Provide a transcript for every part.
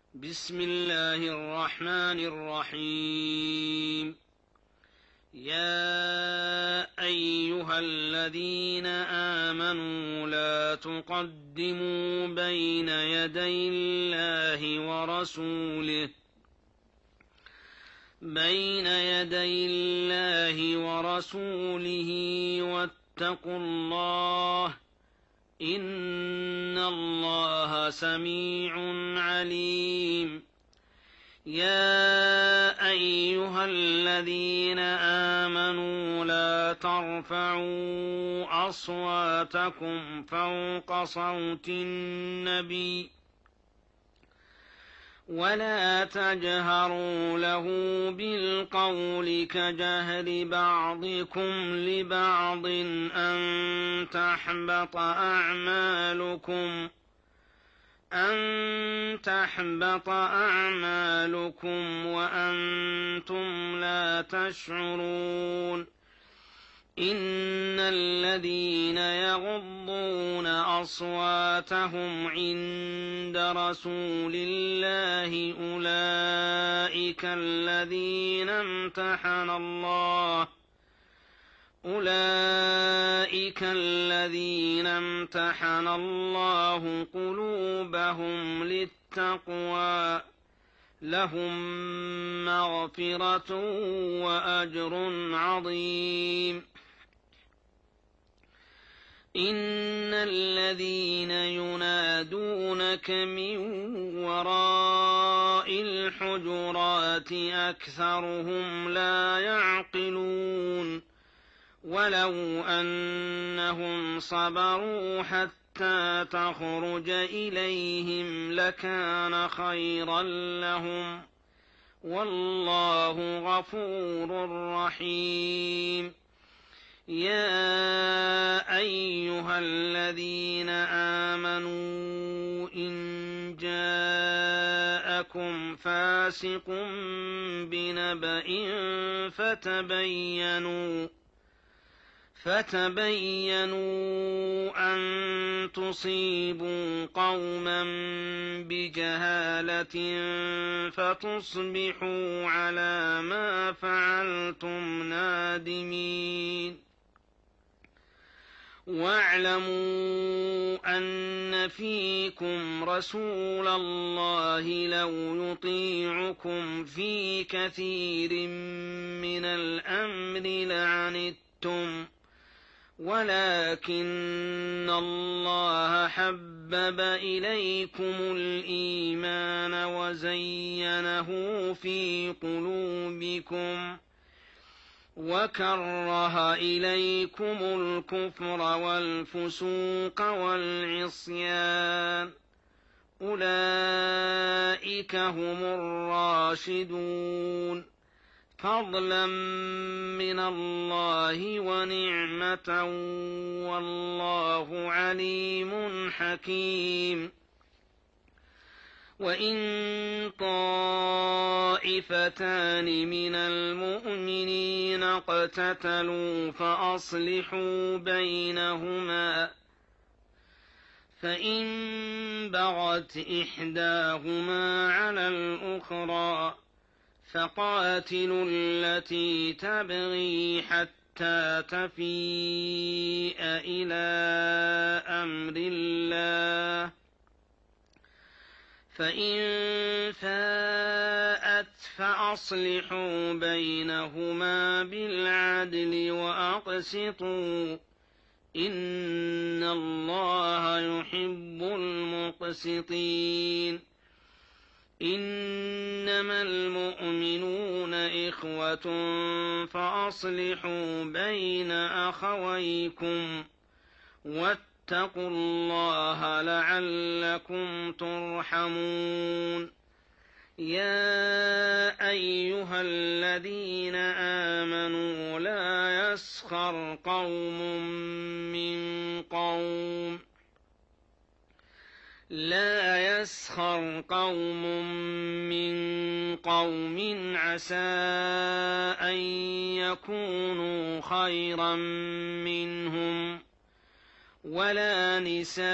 بسم الله الرحمن الرحيم. يا أيها الذين آمنوا لا تقدموا بين يدي الله ورسوله واتقوا الله إن الله سميع عليم. يا أيها الذين آمنوا لا ترفعوا أصواتكم فوق صوت النبي ولا تجهروا له بالقول كجهر بعضكم لبعض أن تحبط أعمالكم وأنتم لا تشعرون. إن الذين يغضون أصواتهم عند رسول الله أولئك الذين امتحن الله قلوبهم للتقوى لهم مغفرة وأجر عظيم. إن الذين ينادونك من وراء الحجرات أكثرهم لا يعقلون. ولو أنهم صبروا حتى تخرج إليهم لكان خيرا لهم والله غفور رحيم. يا أيها الذين آمنوا إن جاءكم فاسق بنبأ فتبينوا أن تصيبوا قوما بجهالة فتصبحوا على ما فعلتم نادمين. واعلموا أن فيكم رسول الله لو يطيعكم في كثير من الأمر لعنتم ولكن الله حبب إليكم الإيمان وزينه في قلوبكم وكره إليكم الكفر والفسوق والعصيان أولئك هم الراشدون فضلا من الله ونعمة والله عليم حكيم. وإن طائفتان من المؤمنين اقتتلوا فأصلحوا بينهما فإن بغت إحداهما على الأخرى فقاتلوا التي تبغي حتى تفيء إلى أمر الله فإن فاءت فأصلحوا بينهما بالعدل وأقسطوا إن الله يحب المقسطين. إنما المؤمنون إخوة فأصلحوا بين أخويكم واتقوا الله لعلكم ترحمون. يا أيها الذين آمنوا لا يسخر قوم من قوم عسى أن يكونوا خيرا منهم ولا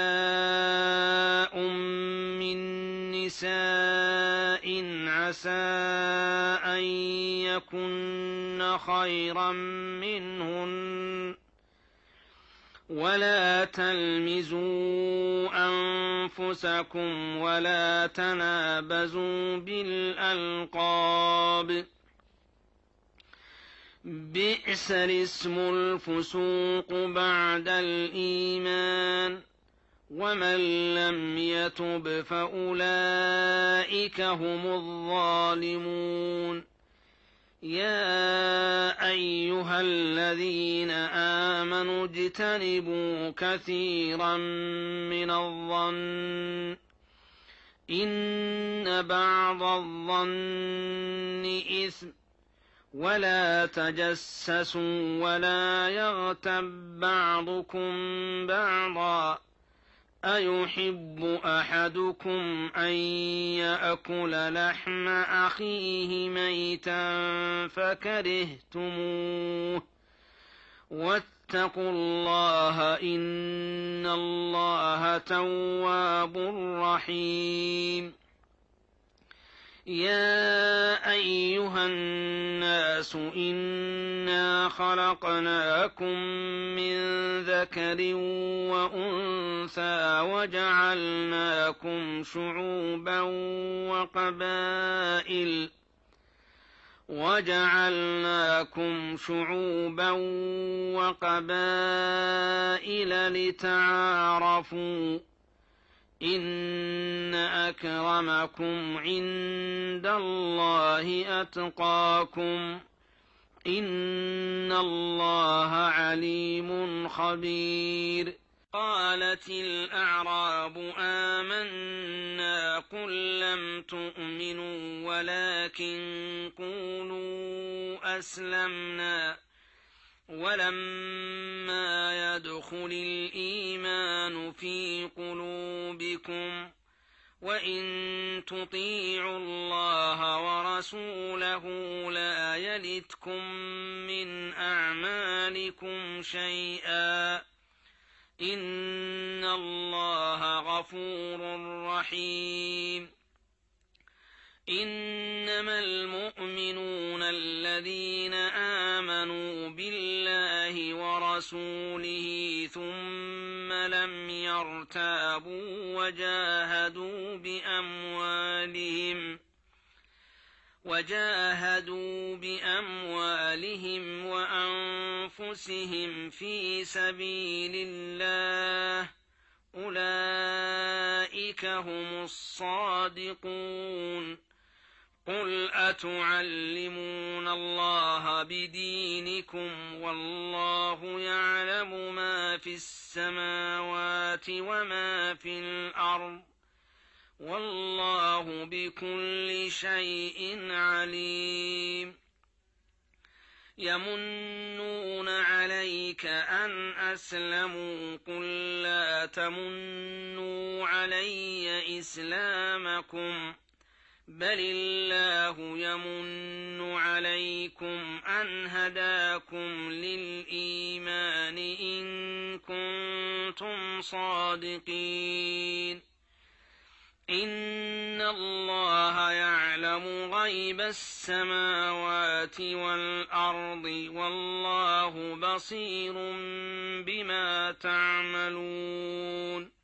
نساء من نساء عسى أن يكن خيرا منهن ولا تلمزوا أنفسكم ولا تنابزوا بالألقاب بئس الاسم الفسوق بعد الإيمان ومن لم يتب فأولئك هم الظالمون يا أيها الذين آمنوا اجتنبوا كثيرا من الظن إن بعض الظن إثم ولا تجسسوا ولا يغتب بعضكم بعضا أيحب أحدكم أن يأكل لحم أخيه ميتا فكرهتموه واتقوا الله إن الله تواب رحيم يا أيها الناس إنا خلقناكم من ذكر وأنثى وجعلناكم شعوبا وقبائل لتعارفوا إن أكرمكم عند الله أتقاكم إن الله عليم خبير قالت الأعراب آمنا قل لم تؤمنوا ولكن قولوا أسلمنا ولما يدخل الإيمان في قلوبكم وإن تطيعوا الله ورسوله لا يلتكم من أعمالكم شيئا إن الله غفور رحيم إنما المؤمنون الذين آمنوا بالله ورسوله ثم لم يرتابوا وجاهدوا بأموالهم وأنفسهم في سبيل الله أولئك هم الصادقون قل أتعلمون الله بدينكم والله يعلم ما في السماوات وما في الأرض والله بكل شيء عليم يمنون عليك أن أسلموا قل لا تمنوا علي إسلامكم بل الله يمن عليكم أن هداكم للإيمان إن كنتم صادقين إن الله يعلم غيب السماوات والأرض والله بصير بما تعملون